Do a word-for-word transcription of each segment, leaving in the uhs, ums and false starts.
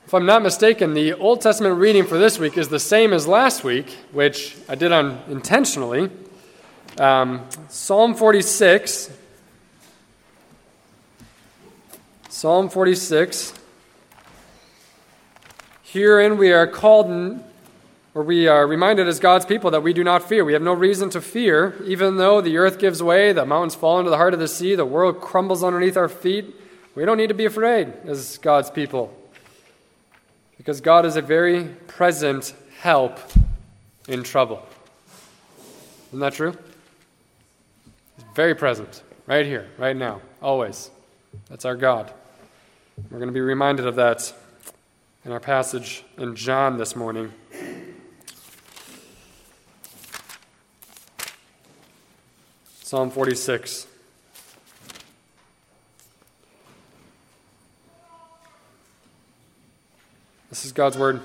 If I'm not mistaken, the Old Testament reading for this week is the same as last week, which I did on intentionally. Um, Psalm forty-six. Psalm forty-six. Herein we are called, or we are reminded as God's people that we do not fear. We have no reason to fear, even though the earth gives way, the mountains fall into the heart of the sea, the world crumbles underneath our feet. We don't need to be afraid as God's people, because God is a very present help in trouble. Isn't that true? He's very present, right here, right now, always. That's our God. We're going to be reminded of that in our passage in John this morning. Psalm forty-six. This is God's word.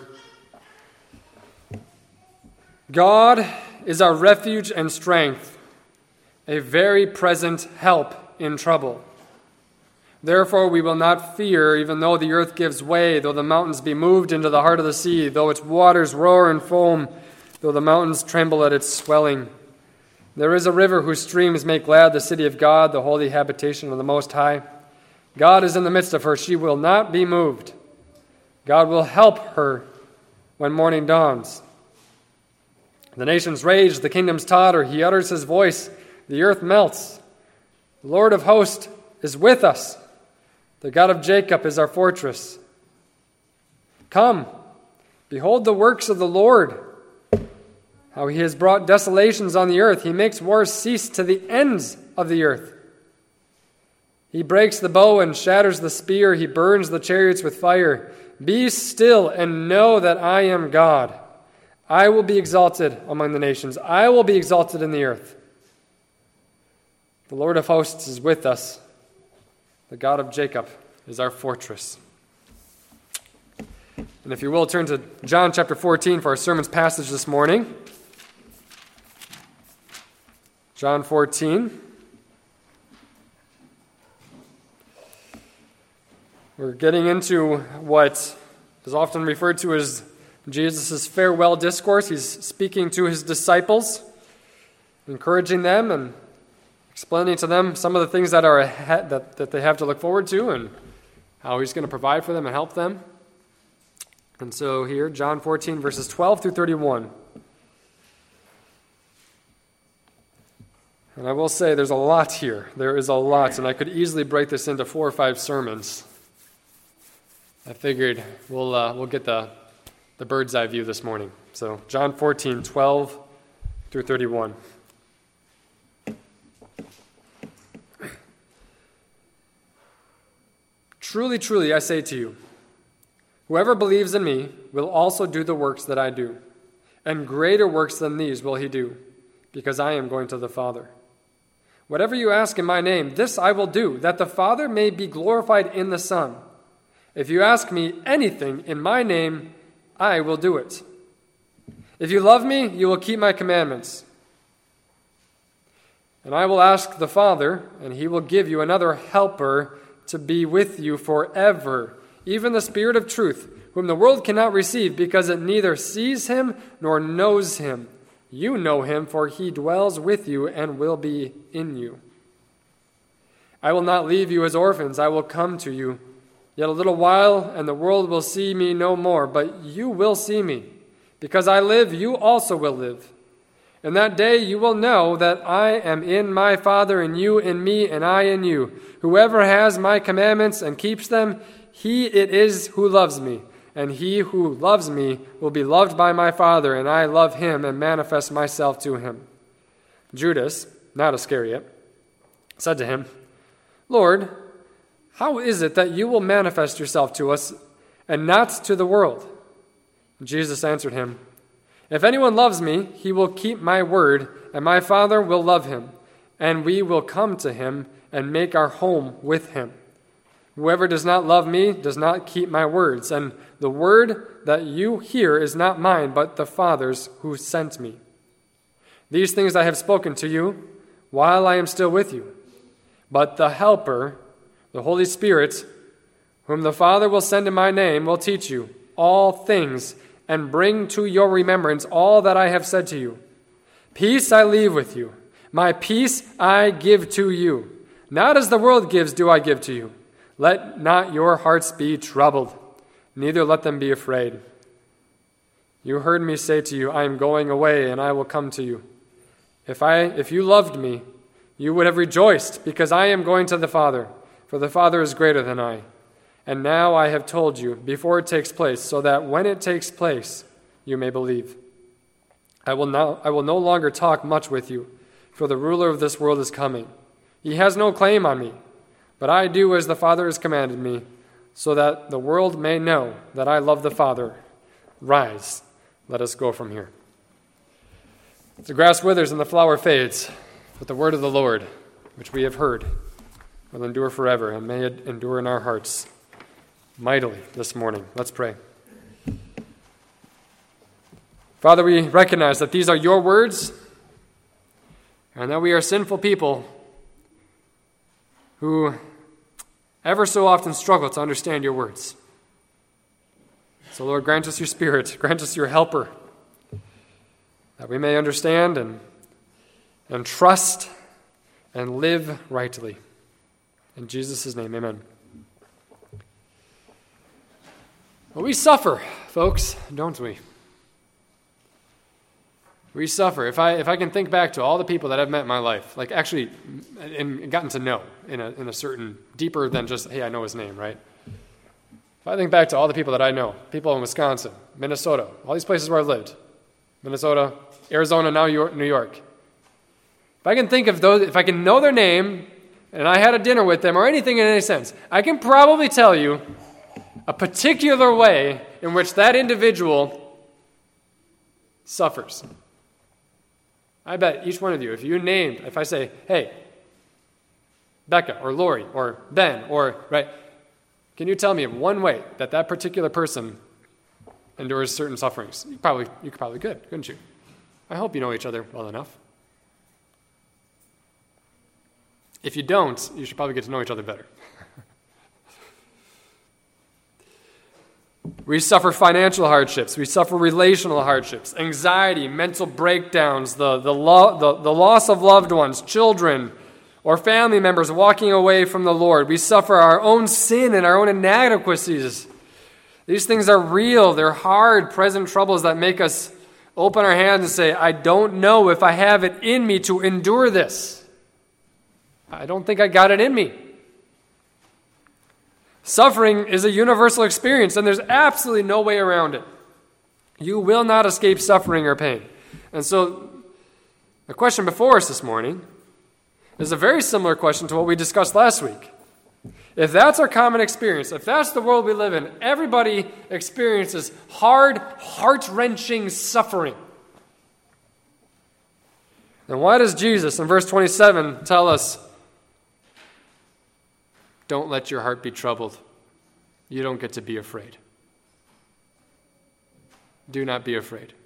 God is our refuge and strength, a very present help in trouble. Therefore we will not fear, even though the earth gives way, though the mountains be moved into the heart of the sea, though its waters roar and foam, though the mountains tremble at its swelling. There is a river whose streams make glad the city of God, the holy habitation of the Most High. God is in the midst of her. She will not be moved. God will help her when morning dawns. The nations rage, the kingdoms totter. He utters his voice, the earth melts. The Lord of hosts is with us. The God of Jacob is our fortress. Come, behold the works of the Lord, how he has brought desolations on the earth. He makes wars cease to the ends of the earth. He breaks the bow and shatters the spear. He burns the chariots with fire. Be still and know that I am God. I will be exalted among the nations. I will be exalted in the earth. The Lord of hosts is with us. The God of Jacob is our fortress. And if you will, turn to John chapter fourteen for our sermon's passage this morning. John fourteen. We're getting into what is often referred to as Jesus' farewell discourse. He's speaking to his disciples, encouraging them and explaining to them some of the things that are ahead, that, that they have to look forward to, and how he's going to provide for them and help them. And so here, John fourteen, verses twelve through thirty-one. And I will say there's a lot here. There is a lot, and I could easily break this into four or five sermons. I figured we'll uh, we'll get the, the bird's eye view this morning. So John fourteen, twelve through thirty-one. Truly, truly, I say to you, whoever believes in me will also do the works that I do, and greater works than these will he do, because I am going to the Father. Whatever you ask in my name, this I will do, that the Father may be glorified in the Son. If you ask me anything in my name, I will do it. If you love me, you will keep my commandments. And I will ask the Father, and he will give you another helper to be with you forever, even the Spirit of truth, whom the world cannot receive, because it neither sees him nor knows him. You know him, for he dwells with you and will be in you. I will not leave you as orphans. I will come to you. Yet a little while, and the world will see me no more, but you will see me. Because I live, you also will live. In that day you will know that I am in my Father, and you in me, and I in you. Whoever has my commandments and keeps them, he it is who loves me. And he who loves me will be loved by my Father, and I love him and manifest myself to him. Judas, not Iscariot, said to him, Lord, how is it that you will manifest yourself to us and not to the world? Jesus answered him, If anyone loves me, he will keep my word, and my Father will love him, and we will come to him and make our home with him. Whoever does not love me does not keep my words, and the word that you hear is not mine, but the Father's who sent me. These things I have spoken to you while I am still with you. But the Helper, the Holy Spirit, whom the Father will send in my name, will teach you all things and bring to your remembrance all that I have said to you. Peace I leave with you. My peace I give to you. Not as the world gives do I give to you. Let not your hearts be troubled, neither let them be afraid. You heard me say to you, I am going away, and I will come to you. If I, if you loved me, you would have rejoiced, because I am going to the Father, for the Father is greater than I. And now I have told you before it takes place, so that when it takes place, you may believe. I will now, I will no longer talk much with you, for the ruler of this world is coming. He has no claim on me, but I do as the Father has commanded me, so that the world may know that I love the Father. Rise, let us go from here. The grass withers and the flower fades, but the word of the Lord, which we have heard, will endure forever, and may it endure in our hearts mightily this morning. Let's pray. Father, we recognize that these are your words, and that we are sinful people who ever so often struggle to understand your words. So, Lord, grant us your Spirit, grant us your helper, that we may understand and, and trust and live rightly. In Jesus' name, amen. Well, we suffer, folks, don't we? We suffer. If I if I can think back to all the people that I've met in my life, like actually and gotten to know in a in a certain deeper than just, hey, I know his name, right? If I think back to all the people that I know, people in Wisconsin, Minnesota, all these places where I've lived, Minnesota, Arizona, now New York. If I can think of those, if I can know their name, and I had a dinner with them or anything in any sense, I can probably tell you a particular way in which that individual suffers. I bet each one of you, if you named, if I say, hey, Becca or Lori or Ben or, right, can you tell me one way that that particular person endures certain sufferings? You probably, you probably could, couldn't you? I hope you know each other well enough. If you don't, you should probably get to know each other better. We suffer financial hardships. We suffer relational hardships, anxiety, mental breakdowns, the, the, lo- the, the loss of loved ones, children, or family members walking away from the Lord. We suffer our own sin and our own inadequacies. These things are real. They're hard, present troubles that make us open our hands and say, I don't know if I have it in me to endure this. I don't think I got it in me. Suffering is a universal experience, and there's absolutely no way around it. You will not escape suffering or pain. And so the question before us this morning is a very similar question to what we discussed last week. If that's our common experience, if that's the world we live in, everybody experiences hard, heart-wrenching suffering. Then why does Jesus in verse twenty-seven tell us, don't let your heart be troubled. You don't get to be afraid. Do not be afraid.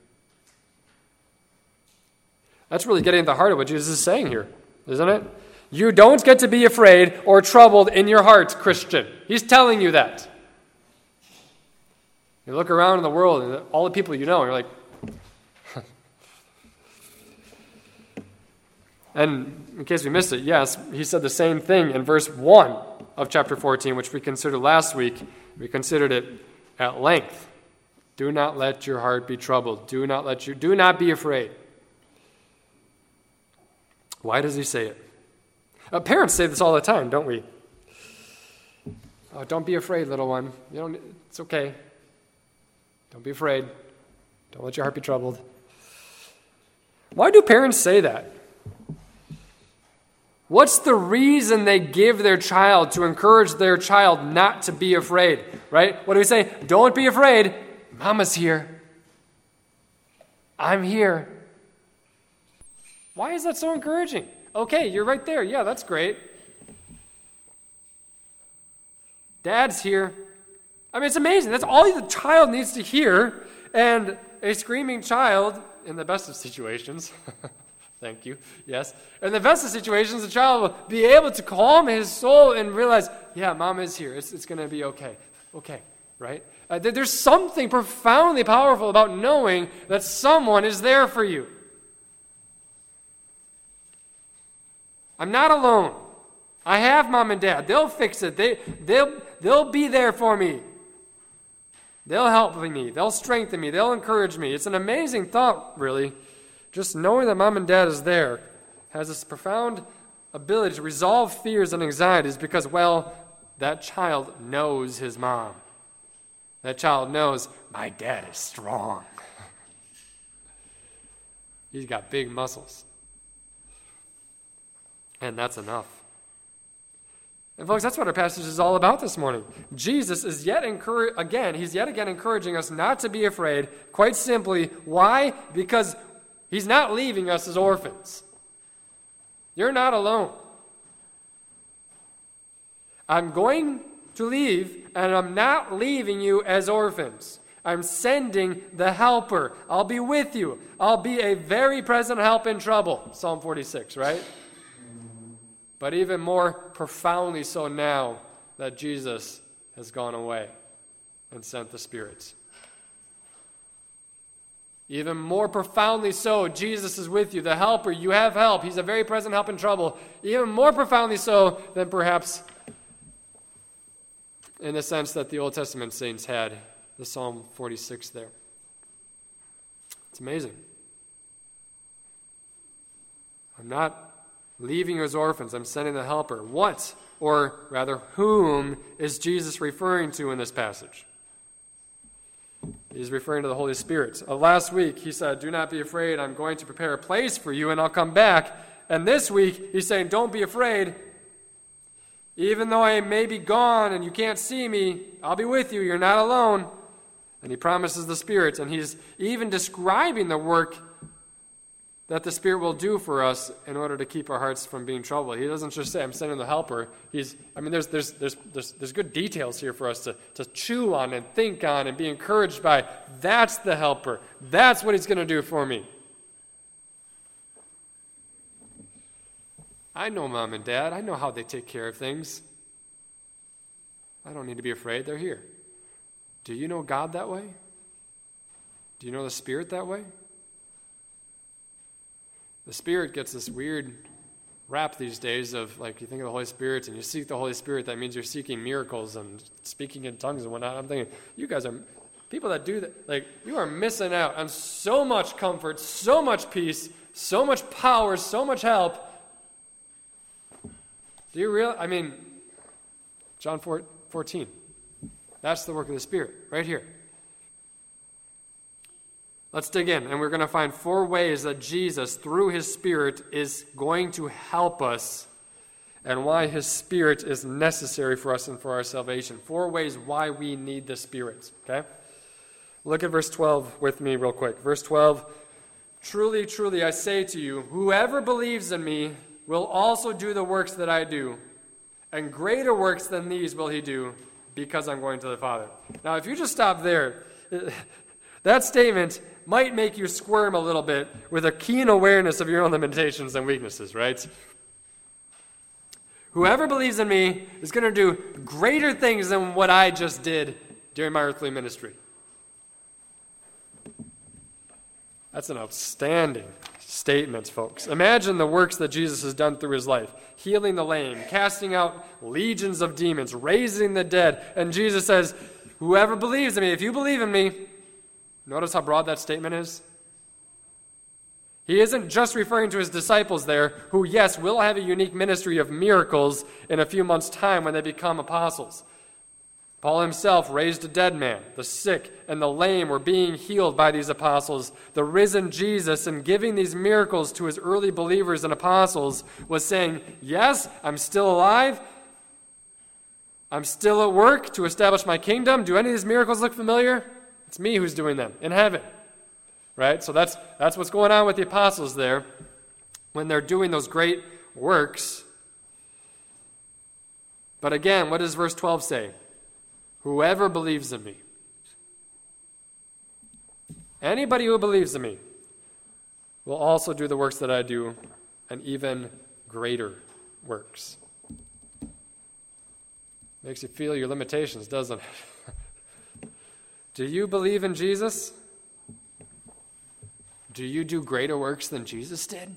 That's really getting at the heart of what Jesus is saying here, isn't it? You don't get to be afraid or troubled in your heart, Christian. He's telling you that. You look around in the world and all the people you know, and you're like... And in case we missed it, yes, he said the same thing in verse one of chapter fourteen, which we considered last week. We considered it at length. Do not let your heart be troubled. Do not let you, do not be afraid. Why does he say it? Uh, parents say this all the time, don't we? Oh, don't be afraid, little one. You don't. It's okay. Don't be afraid. Don't let your heart be troubled. Why do parents say that? What's the reason they give their child to encourage their child not to be afraid, right? What do we say? Don't be afraid. Mama's here. I'm here. Why is that so encouraging? Okay, you're right there. Yeah, that's great. Dad's here. I mean, it's amazing. That's all the child needs to hear. And a screaming child, in the best of situations, Thank you. Yes. In the best of situations, the child will be able to calm his soul and realize, yeah, mom is here. It's, it's going to be okay. Okay, right? Uh, there's something profoundly powerful about knowing that someone is there for you. I'm not alone. I have mom and dad. They'll fix it. They, they'll, they'll be there for me. They'll help me. They'll strengthen me. They'll encourage me. It's an amazing thought, really. Just knowing that mom and dad is there has this profound ability to resolve fears and anxieties because, well, that child knows his mom. That child knows, my dad is strong. He's got big muscles. And that's enough. And folks, that's what our passage is all about this morning. Jesus is yet encourage again, he's yet again encouraging us not to be afraid, quite simply. Why? Because he's not leaving us as orphans. You're not alone. I'm going to leave, and I'm not leaving you as orphans. I'm sending the helper. I'll be with you. I'll be a very present help in trouble. Psalm forty-six, right? But even more profoundly so now that Jesus has gone away and sent the Spirit. Even more profoundly so, Jesus is with you, the helper. You have help. He's a very present help in trouble. Even more profoundly so than perhaps in the sense that the Old Testament saints had, the Psalm forty-six there. It's amazing. I'm not leaving you as orphans. I'm sending the helper. What, or rather, whom is Jesus referring to in this passage? He's referring to the Holy Spirit. Uh, last week, he said, do not be afraid. I'm going to prepare a place for you, and I'll come back. And this week, he's saying, don't be afraid. Even though I may be gone and you can't see me, I'll be with you. You're not alone. And he promises the Spirit. And he's even describing the work that the Spirit will do for us in order to keep our hearts from being troubled. He doesn't just say, I'm sending the helper. He's, I mean, there's there's there's there's, there's good details here for us to, to chew on and think on and be encouraged by. That's the helper. That's what he's going to do for me. I know mom and dad. I know how they take care of things. I don't need to be afraid. They're here. Do you know God that way? Do you know the Spirit that way? The Spirit gets this weird rap these days of, like, you think of the Holy Spirit and you seek the Holy Spirit, that means you're seeking miracles and speaking in tongues and whatnot. I'm thinking, you guys are, people that do that, like, you are missing out on so much comfort, so much peace, so much power, so much help. Do you realize, I mean, John fourteen, that's the work of the Spirit, right here. Let's dig in, and we're going to find four ways that Jesus, through his Spirit, is going to help us and why his Spirit is necessary for us and for our salvation. Four ways why we need the Spirit, okay? Look at verse twelve with me real quick. Verse twelve, truly, truly, I say to you, whoever believes in me will also do the works that I do, and greater works than these will he do, because I'm going to the Father. Now, if you just stop there, that statement might make you squirm a little bit with a keen awareness of your own limitations and weaknesses, right? Whoever believes in me is going to do greater things than what I just did during my earthly ministry. That's an outstanding statement, folks. Imagine the works that Jesus has done through his life. Healing the lame, casting out legions of demons, raising the dead. And Jesus says, whoever believes in me, if you believe in me, notice how broad that statement is? He isn't just referring to his disciples there, who, yes, will have a unique ministry of miracles in a few months' time when they become apostles. Paul himself raised a dead man. The sick and the lame were being healed by these apostles. The risen Jesus, in giving these miracles to his early believers and apostles, was saying, yes, I'm still alive. I'm still at work to establish my kingdom. Do any of these miracles look familiar? It's me who's doing them in heaven, right? So that's that's what's going on with the apostles there when they're doing those great works. But again, what does verse twelve say? Whoever believes in me. Anybody who believes in me will also do the works that I do, and even greater works. Makes you feel your limitations, doesn't it? Do you believe in Jesus? Do you do greater works than Jesus did?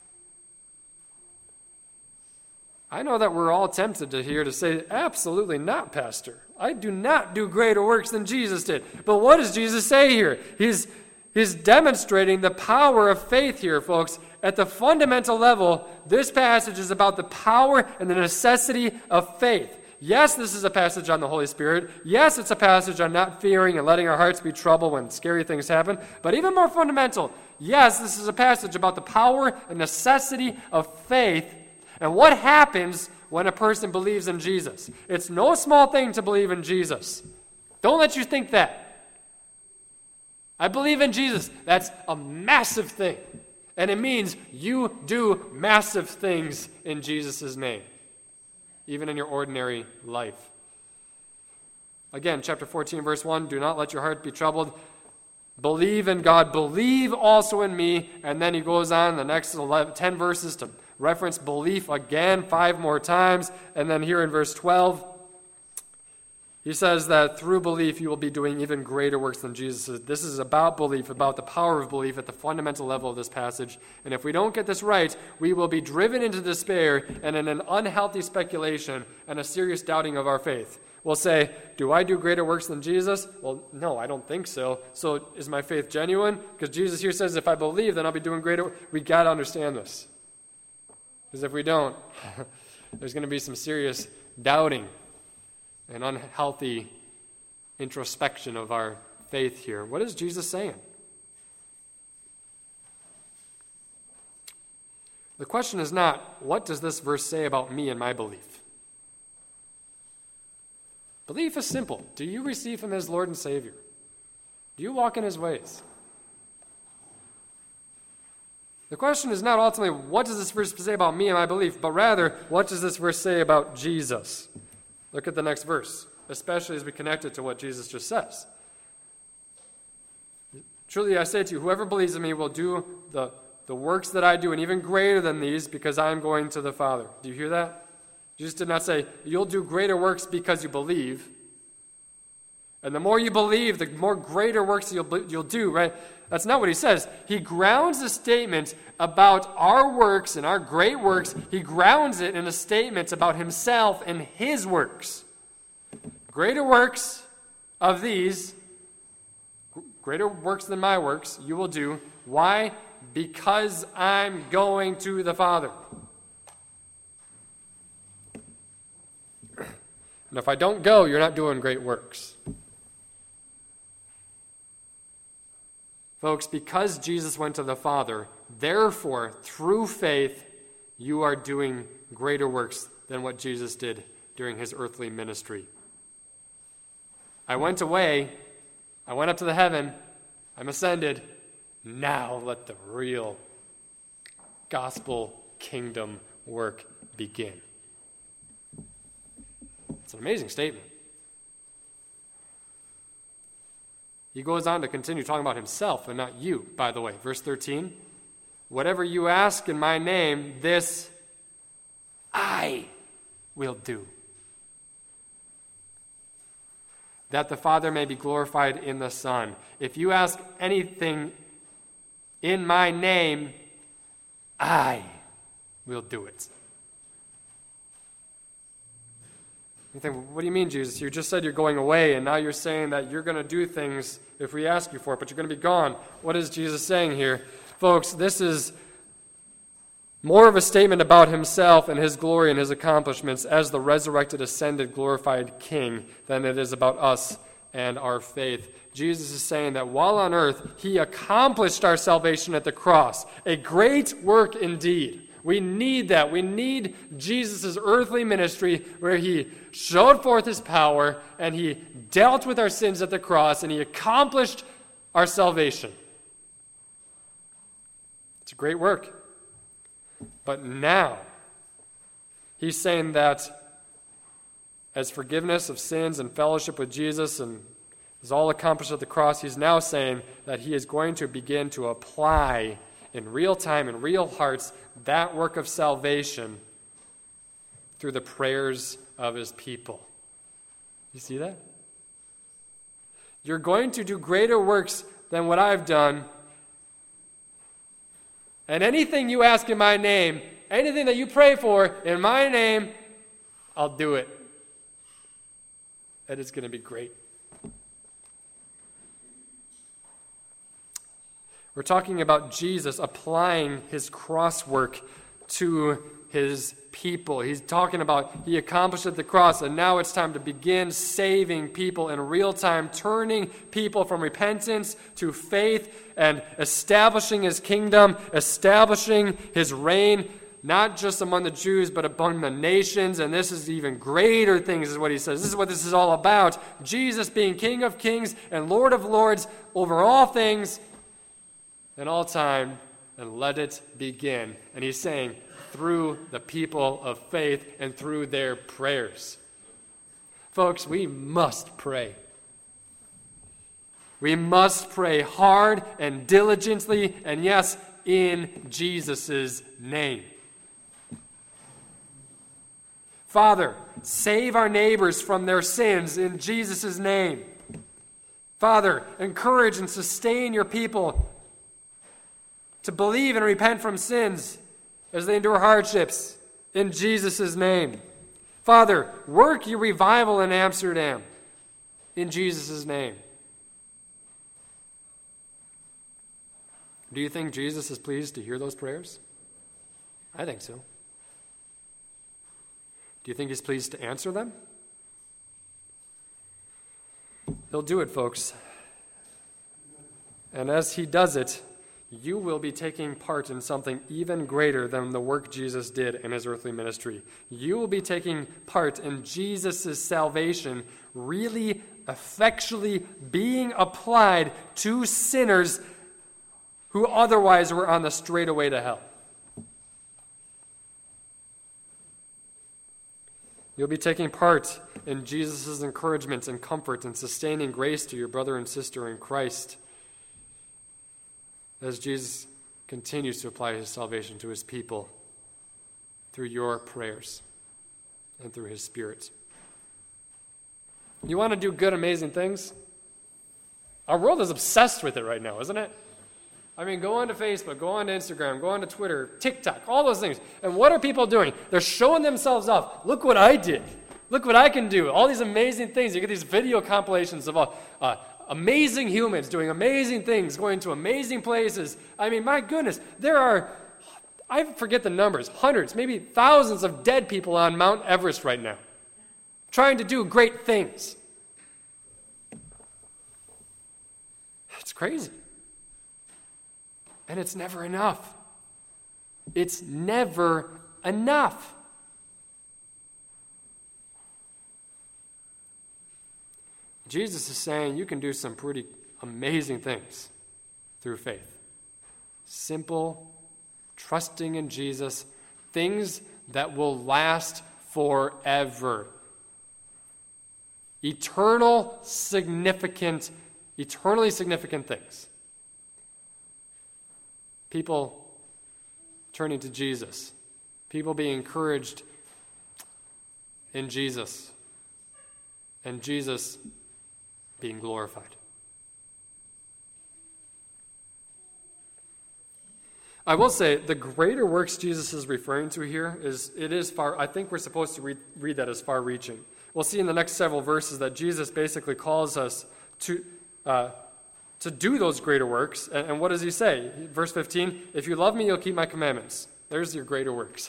I know that we're all tempted to here to say, absolutely not, Pastor. I do not do greater works than Jesus did. But what does Jesus say here? He's, he's demonstrating the power of faith here, folks. At the fundamental level, this passage is about the power and the necessity of faith. Yes, this is a passage on the Holy Spirit. Yes, it's a passage on not fearing and letting our hearts be troubled when scary things happen. But even more fundamental, yes, this is a passage about the power and necessity of faith and what happens when a person believes in Jesus. It's no small thing to believe in Jesus. Don't let you think that. I believe in Jesus. That's a massive thing. And it means you do massive things in Jesus' name, even in your ordinary life. Again, chapter fourteen, verse one, do not let your heart be troubled. Believe in God. Believe also in me. And then he goes on the next eleven, ten verses to reference belief again five more times. And then here in verse twelve, he says that through belief you will be doing even greater works than Jesus did. This is about belief, about the power of belief at the fundamental level of this passage. And if we don't get this right, we will be driven into despair and in an unhealthy speculation and a serious doubting of our faith. We'll say, do I do greater works than Jesus? Well, no, I don't think so. So is my faith genuine? Because Jesus here says if I believe, then I'll be doing greater. We got to understand this. Because if we don't, there's going to be some serious doubting and unhealthy introspection of our faith here. What is Jesus saying? The question is not, what does this verse say about me and my belief? Belief is simple. Do you receive him as Lord and Savior? Do you walk in his ways? The question is not ultimately, what does this verse say about me and my belief, but rather, what does this verse say about Jesus? Look at the next verse, especially as we connect it to what Jesus just says. Truly I say to you, whoever believes in me will do the, the works that I do, and even greater than these, because I am going to the Father. Do you hear that? Jesus did not say, you'll do greater works because you believe. And the more you believe, the more greater works you'll, you'll do, right? That's not what he says. He grounds the statement about our works and our great works, he grounds it in a statement about himself and his works. Greater works of these, greater works than my works, you will do. Why? Because I'm going to the Father. And if I don't go, you're not doing great works. Folks, because Jesus went to the Father, therefore, through faith, you are doing greater works than what Jesus did during his earthly ministry. I went away, I went up to the heaven, I'm ascended. Now let the real gospel kingdom work begin. It's an amazing statement. He goes on to continue talking about himself and not you, by the way. Verse thirteen, whatever you ask in my name, this I will do, that the Father may be glorified in the Son. If you ask anything in my name, I will do it. You think, what do you mean, Jesus? You just said you're going away, and now you're saying that you're going to do things if we ask you for it, but you're going to be gone. What is Jesus saying here? Folks, this is more of a statement about himself and his glory and his accomplishments as the resurrected, ascended, glorified King than it is about us and our faith. Jesus is saying that while on earth, he accomplished our salvation at the cross, a great work indeed. We need that. We need Jesus' earthly ministry where he showed forth his power and he dealt with our sins at the cross and he accomplished our salvation. It's a great work. But now, he's saying that as forgiveness of sins and fellowship with Jesus and is all accomplished at the cross, he's now saying that he is going to begin to apply in real time, in real hearts, that work of salvation through the prayers of his people. You see that? You're going to do greater works than what I've done. And anything you ask in my name, anything that you pray for in my name, I'll do it. And it's going to be great. We're talking about Jesus applying his cross work to his people. He's talking about he accomplished at the cross, and now it's time to begin saving people in real time, turning people from repentance to faith and establishing his kingdom, establishing his reign, not just among the Jews, but among the nations. And this is even greater things, is what he says. This is what this is all about. Jesus being King of kings and Lord of lords over all things and all time, and let it begin. And he's saying, through the people of faith and through their prayers. Folks, we must pray. We must pray hard and diligently, and yes, in Jesus' name. Father, save our neighbors from their sins in Jesus' name. Father, encourage and sustain your people to believe and repent from sins as they endure hardships in Jesus' name. Father, work your revival in Amsterdam in Jesus' name. Do you think Jesus is pleased to hear those prayers? I think so. Do you think he's pleased to answer them? He'll do it, folks. And as he does it, you will be taking part in something even greater than the work Jesus did in his earthly ministry. You will be taking part in Jesus' salvation really effectually being applied to sinners who otherwise were on the straight way to hell. You'll be taking part in Jesus' encouragement and comfort and sustaining grace to your brother and sister in Christ as Jesus continues to apply his salvation to his people through your prayers and through his Spirit. You want to do good, amazing things? Our world is obsessed with it right now, isn't it? I mean, go on to Facebook, go on to Instagram, go on to Twitter, TikTok, all those things. And what are people doing? They're showing themselves off. Look what I did. Look what I can do. All these amazing things. You get these video compilations of uh, uh, amazing humans doing amazing things, going to amazing places. I mean, my goodness, there are, I forget the numbers, hundreds, maybe thousands of dead people on Mount Everest right now, trying to do great things. It's crazy. And it's never enough. It's never enough. Jesus is saying you can do some pretty amazing things through faith. Simple, trusting in Jesus, things that will last forever. Eternal, significant, eternally significant things. People turning to Jesus. People being encouraged in Jesus. And Jesus being glorified. I will say the greater works Jesus is referring to here is it is far. I think we're supposed to read, read that as far-reaching. We'll see in the next several verses that Jesus basically calls us to uh, to do those greater works. And, and what does he say? Verse fifteen, if you love me, you'll keep my commandments. There's your greater works.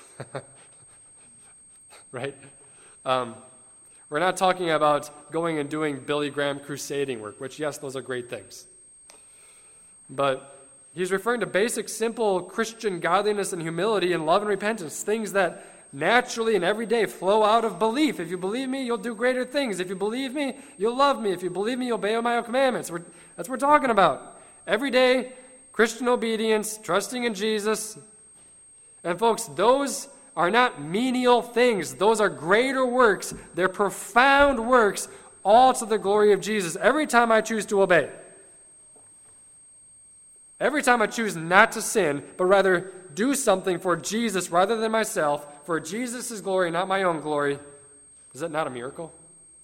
Right? Um, we're not talking about going and doing Billy Graham crusading work, which, yes, those are great things. But he's referring to basic, simple Christian godliness and humility and love and repentance, things that naturally and every day flow out of belief. If you believe me, you'll do greater things. If you believe me, you'll love me. If you believe me, you'll obey my commandments. We're, that's what we're talking about. Every day, Christian obedience, trusting in Jesus. And folks, those are not menial things. Those are greater works. They're profound works, all to the glory of Jesus. Every time I choose to obey. Every time I choose not to sin, but rather do something for Jesus rather than myself, for Jesus' glory, not my own glory, is that not a miracle?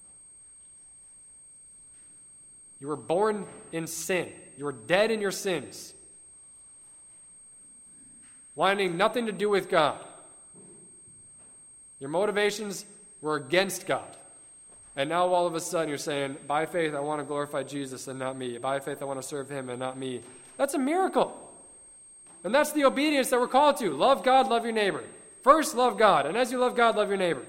You were born in sin. You were dead in your sins, wanting nothing to do with God. Your motivations were against God. And now all of a sudden you're saying, by faith I want to glorify Jesus and not me. By faith I want to serve him and not me. That's a miracle. And that's the obedience that we're called to. Love God, love your neighbor. First, love God. And as you love God, love your neighbor.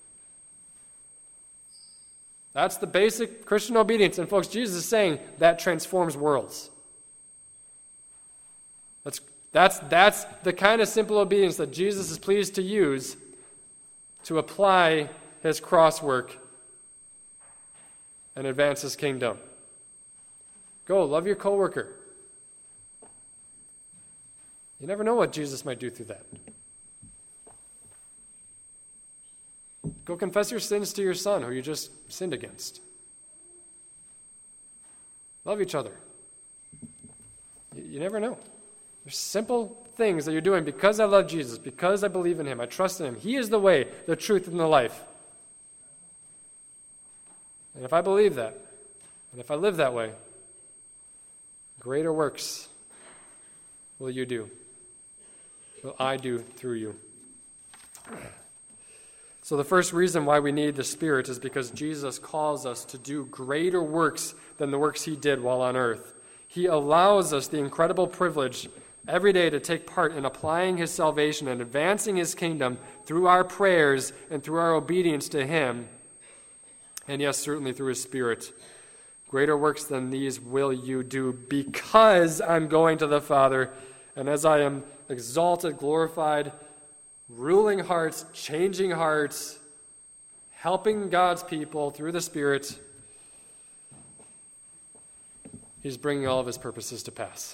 That's the basic Christian obedience. And folks, Jesus is saying that transforms worlds. That's, that's, that's the kind of simple obedience that Jesus is pleased to use to apply his cross work and advance his kingdom. Go, love your coworker. You never know what Jesus might do through that. Go confess your sins to your son who you just sinned against. Love each other. You, you never know. There's simple things that you're doing because I love Jesus, because I believe in him, I trust in him. He is the way, the truth, and the life. And if I believe that, and if I live that way, greater works will you do, will I do through you. So the first reason why we need the Spirit is because Jesus calls us to do greater works than the works he did while on earth. He allows us the incredible privilege every day to take part in applying his salvation and advancing his kingdom through our prayers and through our obedience to him, and yes, certainly through his Spirit. Greater works than these will you do because I'm going to the Father, and as I am exalted, glorified, ruling hearts, changing hearts, helping God's people through the Spirit, he's bringing all of his purposes to pass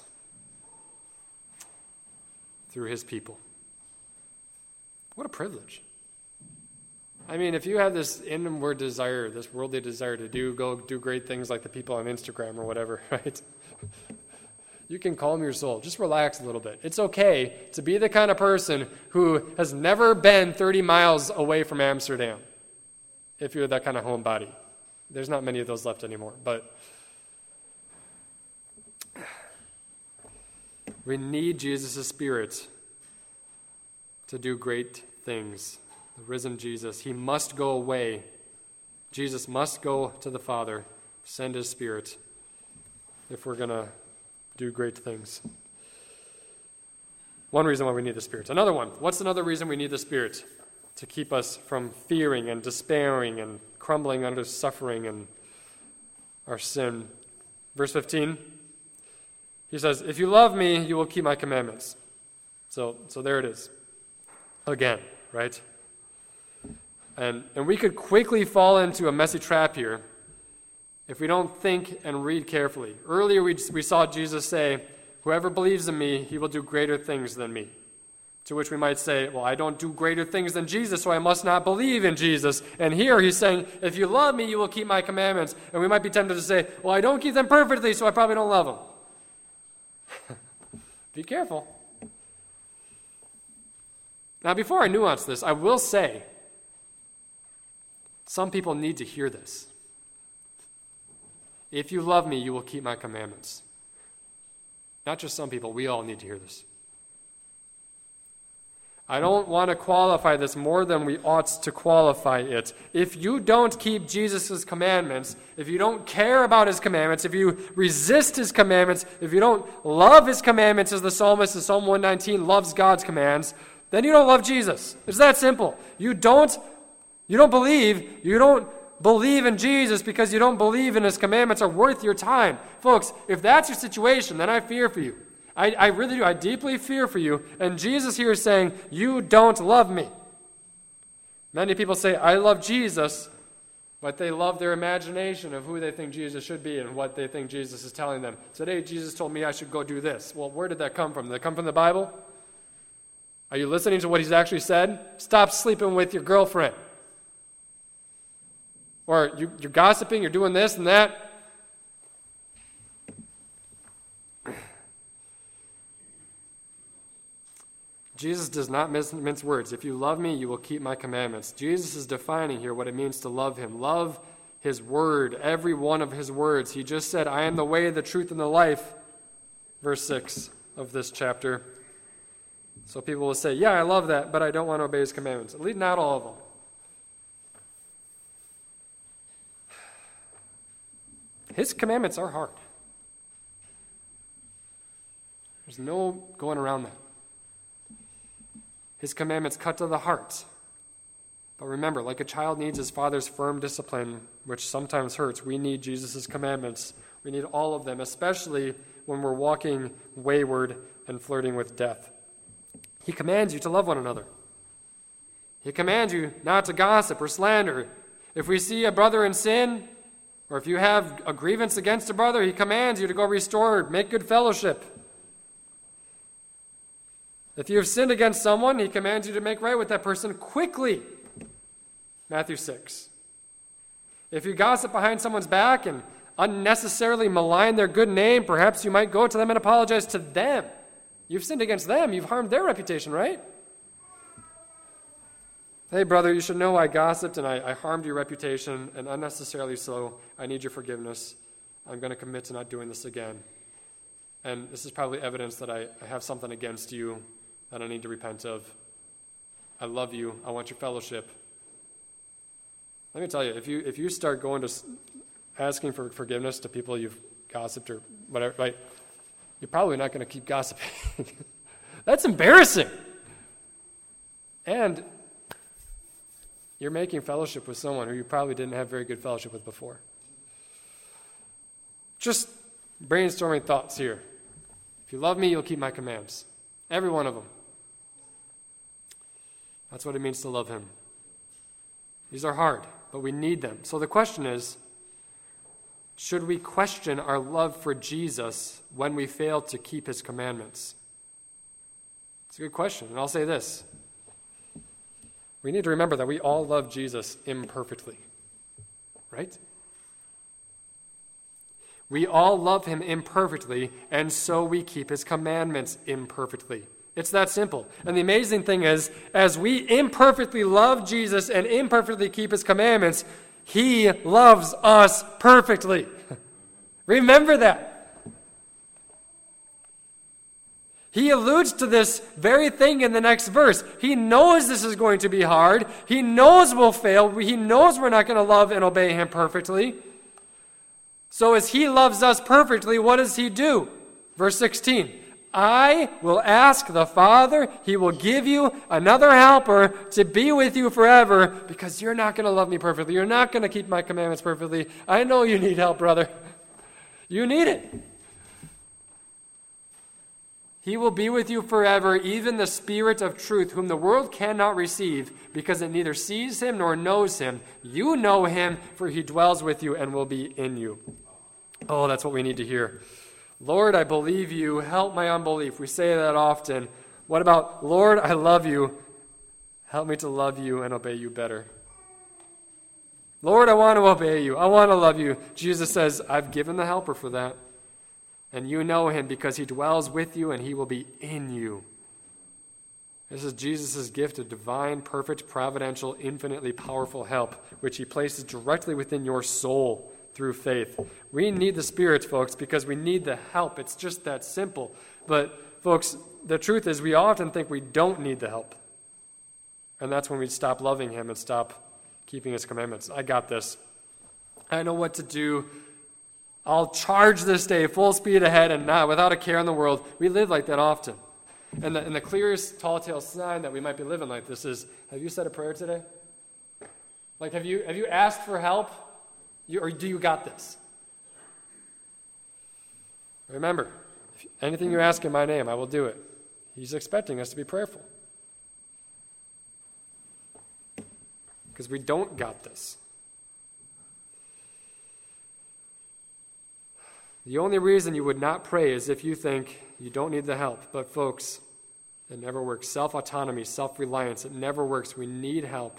through his people. What a privilege. I mean, if you have this inward desire, this worldly desire to do, go do great things like the people on Instagram or whatever, right? You can calm your soul. Just relax a little bit. It's okay to be the kind of person who has never been thirty miles away from Amsterdam, if you're that kind of homebody. There's not many of those left anymore, but we need Jesus' Spirit to do great things. The risen Jesus, he must go away. Jesus must go to the Father, send his Spirit, if we're going to do great things. One reason why we need the Spirit. Another one. What's another reason we need the Spirit? To keep us from fearing and despairing and crumbling under suffering and our sin. Verse fifteen, he says, if you love me, you will keep my commandments. So, so there it is. Again, right? And, and we could quickly fall into a messy trap here if we don't think and read carefully. Earlier we, we saw Jesus say, whoever believes in me, he will do greater things than me. To which we might say, well, I don't do greater things than Jesus, so I must not believe in Jesus. And here he's saying, if you love me, you will keep my commandments. And we might be tempted to say, well, I don't keep them perfectly, so I probably don't love them. Be careful. Now, before I nuance this, I will say, some people need to hear this. If you love me, you will keep my commandments. Not just some people, we all need to hear this. I don't want to qualify this more than we ought to qualify it. If you don't keep Jesus' commandments, if you don't care about his commandments, if you resist his commandments, if you don't love his commandments as the psalmist in Psalm one nineteen loves God's commands, then you don't love Jesus. It's that simple. You don't, you don't believe, you don't believe in Jesus because you don't believe in his commandments are worth your time. Folks, if that's your situation, then I fear for you. I, I really do. I deeply fear for you. And Jesus here is saying, you don't love me. Many people say, I love Jesus, but they love their imagination of who they think Jesus should be and what they think Jesus is telling them. Today, Jesus told me I should go do this. Well, where did that come from? Did that come from the Bible? Are you listening to what he's actually said? Stop sleeping with your girlfriend. Or you, you're gossiping, you're doing this and that. Jesus does not mince words. If you love me, you will keep my commandments. Jesus is defining here what it means to love him. Love his word, every one of his words. He just said, I am the way, the truth, and the life. Verse six of this chapter. So people will say, yeah, I love that, but I don't want to obey his commandments. At least not all of them. His commandments are hard. There's no going around that. His commandments cut to the heart. But remember, like a child needs his father's firm discipline, which sometimes hurts, we need Jesus' commandments. We need all of them, especially when we're walking wayward and flirting with death. He commands you to love one another. He commands you not to gossip or slander. If we see a brother in sin, or if you have a grievance against a brother, he commands you to go restore, make good fellowship. If you have sinned against someone, he commands you to make right with that person quickly. Matthew six. If you gossip behind someone's back and unnecessarily malign their good name, perhaps you might go to them and apologize to them. You've sinned against them. You've harmed their reputation, right? Hey, brother, you should know I gossiped and I, I harmed your reputation, and unnecessarily so. I need your forgiveness. I'm going to commit to not doing this again. And this is probably evidence that I, I have something against you that I need to repent of. I love you. I want your fellowship. Let me tell you, if you if you start going to asking for forgiveness to people you've gossiped or whatever, right, you're probably not going to keep gossiping. That's embarrassing. And you're making fellowship with someone who you probably didn't have very good fellowship with before. Just brainstorming thoughts here. If you love me, you'll keep my commands. Every one of them. That's what it means to love him. These are hard, but we need them. So the question is, should we question our love for Jesus when we fail to keep his commandments? It's a good question, and I'll say this. We need to remember that we all love Jesus imperfectly, right? We all love him imperfectly, and so we keep his commandments imperfectly. It's that simple. And the amazing thing is, as we imperfectly love Jesus and imperfectly keep his commandments, he loves us perfectly. Remember that. He alludes to this very thing in the next verse. He knows this is going to be hard. He knows we'll fail. He knows we're not going to love and obey him perfectly. So as he loves us perfectly, what does he do? Verse sixteen. I will ask the Father, he will give you another helper to be with you forever, because you're not going to love me perfectly. You're not going to keep my commandments perfectly. I know you need help, brother. You need it. He will be with you forever, even the Spirit of truth, whom the world cannot receive, because it neither sees him nor knows him. You know him, for he dwells with you and will be in you. Oh, that's what we need to hear. Lord, I believe you. Help my unbelief. We say that often. What about, Lord, I love you. Help me to love you and obey you better. Lord, I want to obey you. I want to love you. Jesus says, I've given the helper for that. And you know him because he dwells with you and he will be in you. This is Jesus' gift of divine, perfect, providential, infinitely powerful help, which he places directly within your soul through faith. We need the Spirit, folks, because we need the help. It's just that simple. But, folks, the truth is we often think we don't need the help. And that's when we stop loving him and stop keeping his commandments. I got this. I know what to do. I'll charge this day full speed ahead and not without a care in the world. We live like that often. And the, and the clearest tall tale sign that we might be living like this is, have you said a prayer today? Like, have you have you asked for help? You, or do you got this? Remember, if anything you ask in my name, I will do it. He's expecting us to be prayerful. Because we don't got this. The only reason you would not pray is if you think you don't need the help. But folks, it never works. Self-autonomy, self-reliance, it never works. We need help.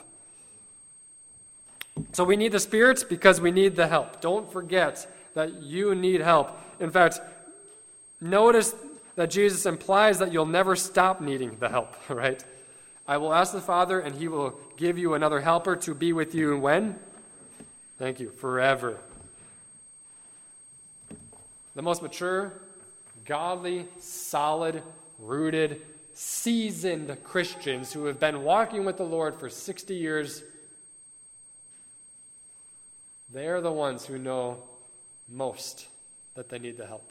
So we need the Spirit because we need the help. Don't forget that you need help. In fact, notice that Jesus implies that you'll never stop needing the help, right? I will ask the Father, and he will give you another helper to be with you when? Thank you, forever. The most mature, godly, solid, rooted, seasoned Christians who have been walking with the Lord for sixty years, they are the ones who know most that they need the help.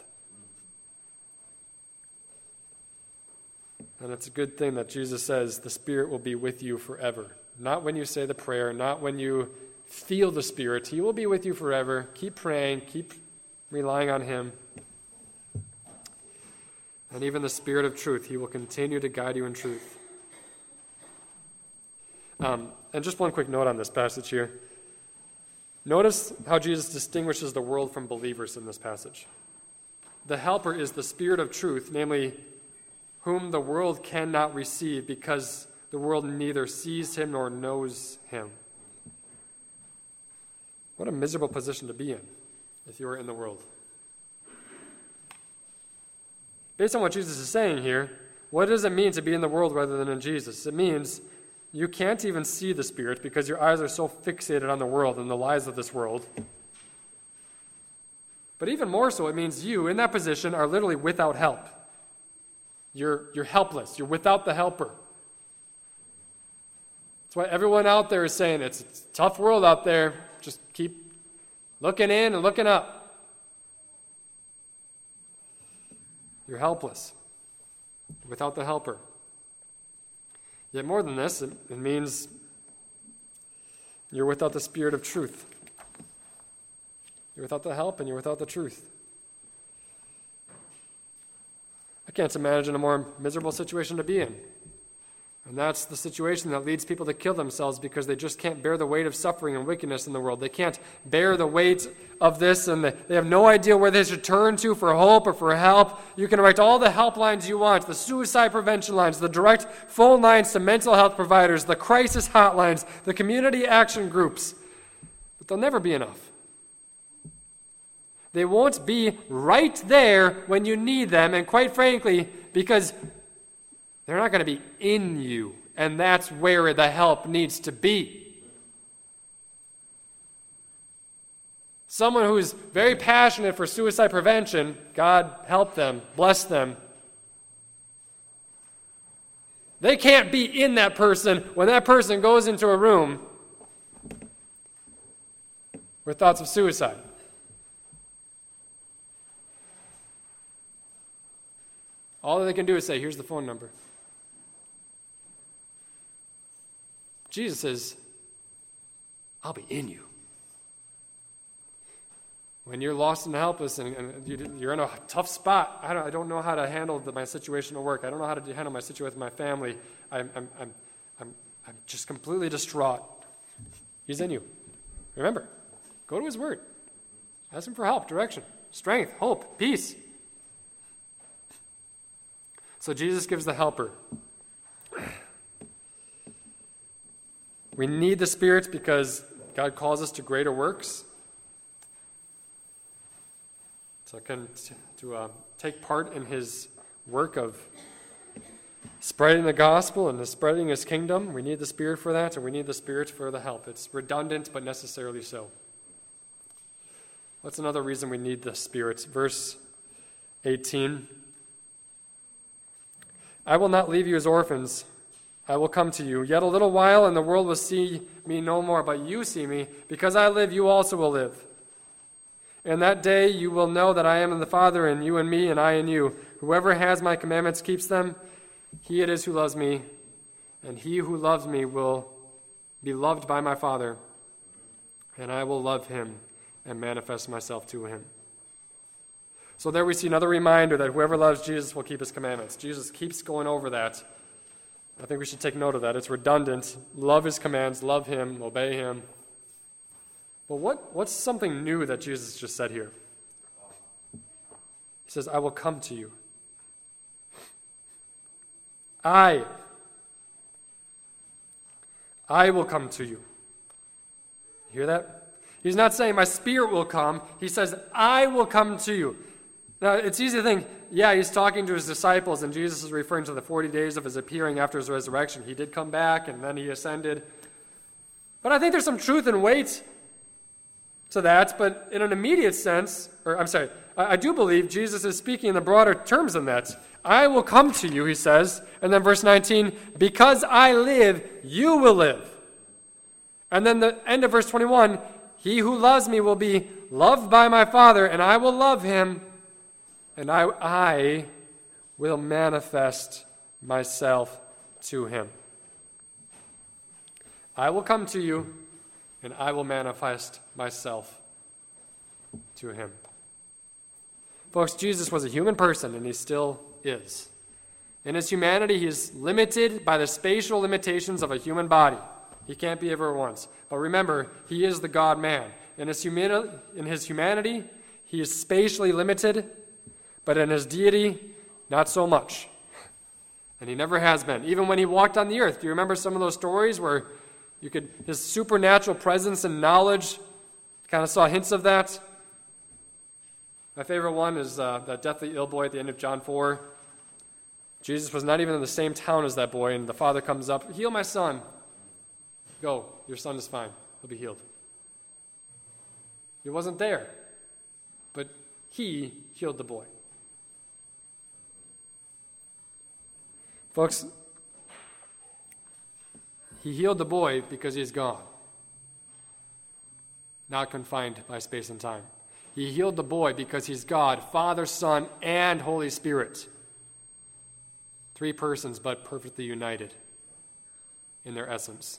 And it's a good thing that Jesus says the Spirit will be with you forever. Not when you say the prayer, not when you feel the Spirit. He will be with you forever. Keep praying, keep relying on him. And even the Spirit of truth, he will continue to guide you in truth. Um, and just one quick note on this passage here. Notice how Jesus distinguishes the world from believers in this passage. The helper is the Spirit of truth, namely, whom the world cannot receive because the world neither sees him nor knows him. What a miserable position to be in if you were in the world. Based on what Jesus is saying here, what does it mean to be in the world rather than in Jesus? It means you can't even see the Spirit because your eyes are so fixated on the world and the lies of this world. But even more so, it means you, in that position, are literally without help. You're, you're helpless. You're without the helper. That's why everyone out there is saying it's, it's a tough world out there. Just keep looking in and looking up. You're helpless, without the helper. Yet more than this, it, it means you're without the Spirit of truth. You're without the help and you're without the truth. I can't imagine a more miserable situation to be in. And that's the situation that leads people to kill themselves because they just can't bear the weight of suffering and wickedness in the world. They can't bear the weight of this, and they have no idea where they should turn to for hope or for help. You can write all the helplines you want, the suicide prevention lines, the direct phone lines to mental health providers, the crisis hotlines, the community action groups. But they'll never be enough. They won't be right there when you need them, and quite frankly, because they're not going to be in you, and that's where the help needs to be. Someone who's very passionate for suicide prevention, God help them, bless them. They can't be in that person when that person goes into a room with thoughts of suicide. All that they can do is say, here's the phone number. Jesus says, I'll be in you. When you're lost and helpless and, and you're in a tough spot, I don't, I don't know how to handle the, my situation at work. I don't know how to handle my situation with my family. I'm, I'm, I'm, I'm, I'm just completely distraught. He's in you. Remember, go to his word. Ask him for help, direction, strength, hope, peace. So Jesus gives the helper. We need the Spirit because God calls us to greater works. So can to uh, take part in his work of spreading the gospel and spreading his kingdom. We need the Spirit for that, and we need the Spirit for the help. It's redundant, but necessarily so. What's another reason we need the Spirit? Verse eighteen. I will not leave you as orphans. I will come to you. Yet a little while, and the world will see me no more, but you see me. Because I live, you also will live. And that day you will know that I am in the Father, and you in me, and I in you. Whoever has my commandments keeps them. He it is who loves me, and he who loves me will be loved by my Father, and I will love him and manifest myself to him. So there we see another reminder that whoever loves Jesus will keep his commandments. Jesus keeps going over that. I think we should take note of that. It's redundant. Love his commands, love him, obey him. But what, what's something new that Jesus just said here? He says, I will come to you. I. I will come to you. You hear that? He's not saying my Spirit will come. He says, I will come to you. Now, it's easy to think, yeah, he's talking to his disciples, and Jesus is referring to the forty days of his appearing after his resurrection. He did come back, and then he ascended. But I think there's some truth and weight to that, but in an immediate sense, or I'm sorry, I, I do believe Jesus is speaking in the broader terms than that. I will come to you, he says, and then verse nineteen, because I live, you will live. And then the end of verse twenty-one, he who loves me will be loved by my Father, and I will love him, and I, I will manifest myself to him. I will come to you, and I will manifest myself to him. Folks, Jesus was a human person, and he still is. In his humanity, he is limited by the spatial limitations of a human body. He can't be everywhere at once. But remember, he is the God-man. In his, humani- in his humanity, he is spatially limited, but in his deity, not so much. And he never has been. Even when he walked on the earth, do you remember some of those stories where you could, his supernatural presence and knowledge, kind of saw hints of that? My favorite one is uh, that deathly ill boy at the end of John four. Jesus was not even in the same town as that boy, and the father comes up, heal my son. Go, your son is fine. He'll be healed. He wasn't there, but he healed the boy. Folks, he healed the boy because he's God, not confined by space and time. He healed the boy because he's God, Father, Son, and Holy Spirit. Three persons, but perfectly united in their essence.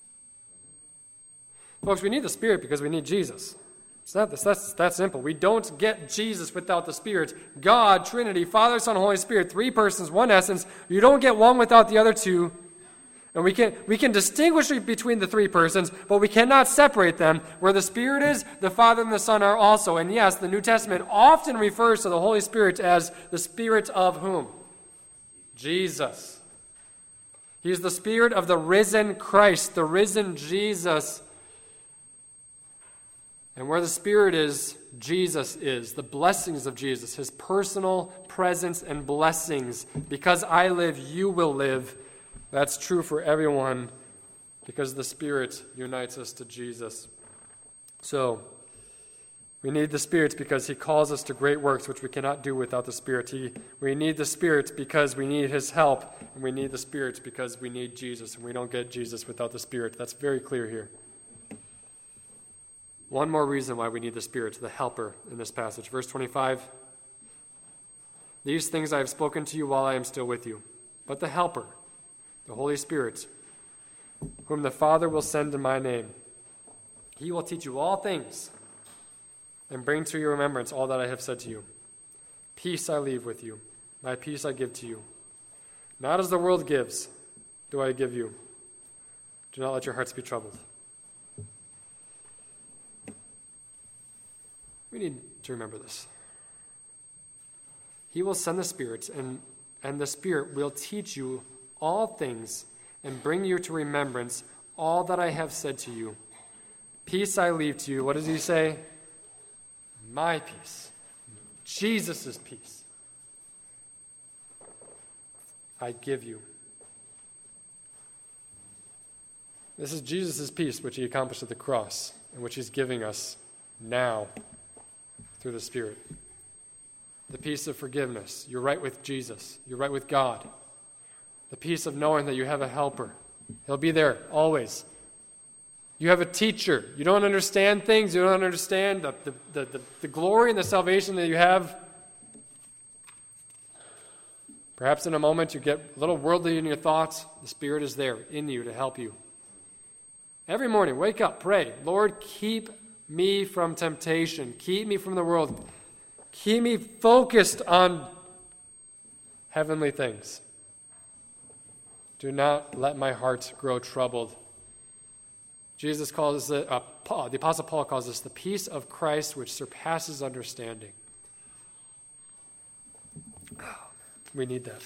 Folks, we need the Spirit because we need Jesus. It's not this, that's that simple. We don't get Jesus without the Spirit. God, Trinity, Father, Son, Holy Spirit, three persons, one essence. You don't get one without the other two. And we can we can distinguish between the three persons, but we cannot separate them. Where the Spirit is, the Father and the Son are also. And yes, the New Testament often refers to the Holy Spirit as the Spirit of whom? Jesus. He is the Spirit of the risen Christ, the risen Jesus. And where the Spirit is, Jesus is. The blessings of Jesus, his personal presence and blessings. Because I live, you will live. That's true for everyone because the Spirit unites us to Jesus. So, we need the Spirit because he calls us to great works which we cannot do without the Spirit. He, we need the Spirit because we need his help, and we need the Spirit because we need Jesus, and we don't get Jesus without the Spirit. That's very clear here. One more reason why we need the Spirit, the helper in this passage. Verse twenty-five, these things I have spoken to you while I am still with you. But the helper, the Holy Spirit, whom the Father will send in my name, he will teach you all things and bring to your remembrance all that I have said to you. Peace I leave with you. My peace I give to you. Not as the world gives, do I give you. Do not let your hearts be troubled. We need to remember this. He will send the Spirit, and, and the Spirit will teach you all things and bring you to remembrance all that I have said to you. Peace I leave to you. What does he say? My peace. Jesus' peace. I give you. This is Jesus' peace which he accomplished at the cross and which he's giving us now through the Spirit. The peace of forgiveness. You're right with Jesus. You're right with God. The peace of knowing that you have a helper. He'll be there always. You have a teacher. You don't understand things. You don't understand the, the, the, the, the glory and the salvation that you have. Perhaps in a moment you get a little worldly in your thoughts. The Spirit is there in you to help you. Every morning, wake up, pray. Lord, keep me from temptation. Keep me from the world. Keep me focused on heavenly things. Do not let my heart grow troubled. Jesus calls it, uh, Paul, the Apostle Paul calls this the peace of Christ which surpasses understanding. We need that.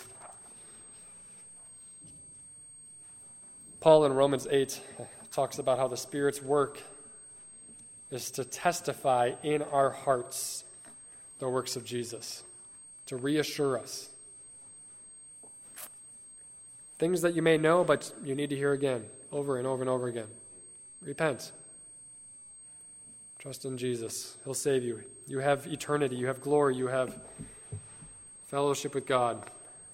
Paul in Romans eight talks about how the Spirit's work is to testify in our hearts the works of Jesus, to reassure us. Things that you may know, but you need to hear again, over and over and over again. Repent. Trust in Jesus. He'll save you. You have eternity. You have glory. You have fellowship with God.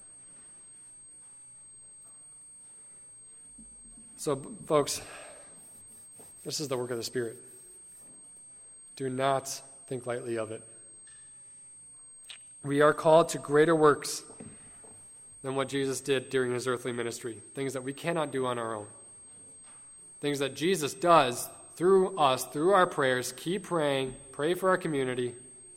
So, folks, this is the work of the Spirit. Do not think lightly of it. We are called to greater works than what Jesus did during his earthly ministry. Things that we cannot do on our own. Things that Jesus does through us, through our prayers. Keep praying. Pray for our community.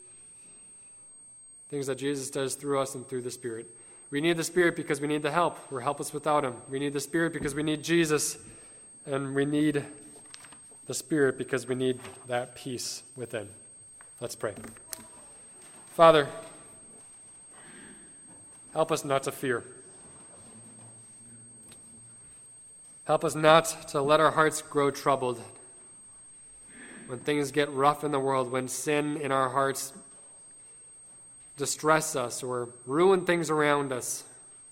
Things that Jesus does through us and through the Spirit. We need the Spirit because we need the help. We're helpless without him. We need the Spirit because we need Jesus. And we need the Spirit because we need that peace within. Let's pray. Father, help us not to fear. Help us not to let our hearts grow troubled. When things get rough in the world, when sin in our hearts distress us or ruin things around us.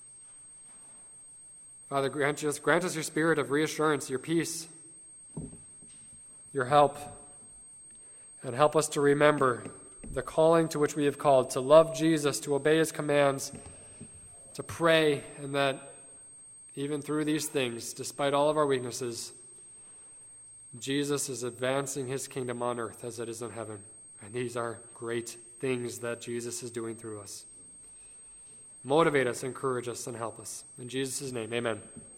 Father, grant us, grant us your spirit of reassurance, your peace, your help, and help us to remember the calling to which we have called, to love Jesus, to obey his commands, to pray, and that even through these things, despite all of our weaknesses, Jesus is advancing his kingdom on earth as it is in heaven. And these are great things that Jesus is doing through us. Motivate us, encourage us, and help us. In Jesus' name, amen.